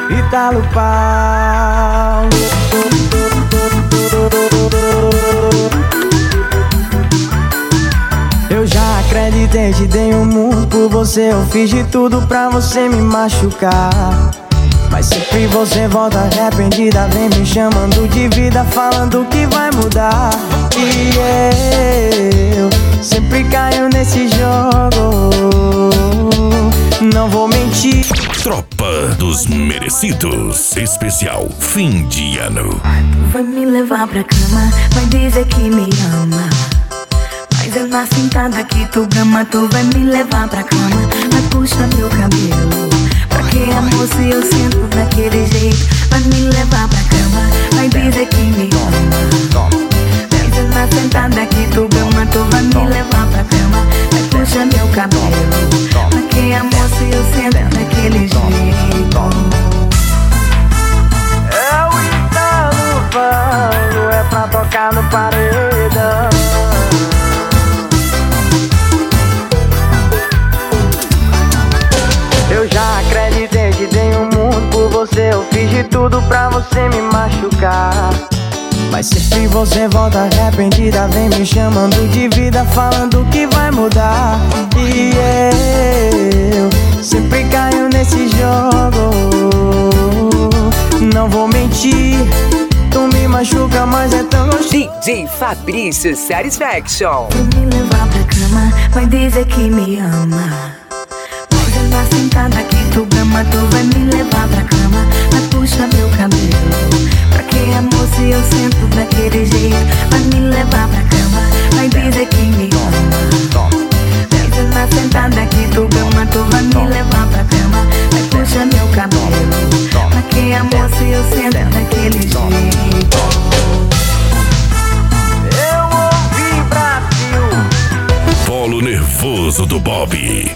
Italo Paulo. Eu já acreditei, te dei um mundo por você. Eu fiz de tudo pra você me machucar, mas sempre você volta arrependida. Vem me chamando de vida, falando que vai mudar. E eu sempre caio nesse jogo, não vou mentir. Tropa dos Merecidos, especial fim de ano. Vai me levar pra cama, vai dizer que me ama, mas eu na sentada que tu gama. Tu vai me levar pra cama, vai puxar meu cabelo. Pra que amor se eu sinto daquele jeito? Vai me levar pra cama, vai dizer que me ama, mas eu na sentada que tu gama. Tu vai me levar pra cama, vai puxar meu cabelo. Pra que amor se eu sinto daquele jeito? É o Italo Paulo, é pra tocar no paredão. Eu já acreditei, te dei um mundo por você. Eu fiz de tudo pra você me machucar, mas sempre você volta arrependida. Vem me chamando de vida, falando que vai mudar. E eu sempre caio nesse jogo, não vou mentir. Tu me machuca, mas é tão gostoso. DJ Fabrício Satisfaction. Vai me levar pra cama, vai dizer que me ama, mas eu na sentada que tu gama. Tu vai me levar pra cama, vai puxar meu cabelo. Pra que amor se eu sinto daquele jeito? Vai me levar pra cama, vai dizer que me ama, mas eu na sentada que tu gama. Tu vai me levar pra cama, vai puxar meu cabelo. Pra que amor se eu sinto daquele jeito? Eu ouvi Brasil. Polo nervoso do Bob.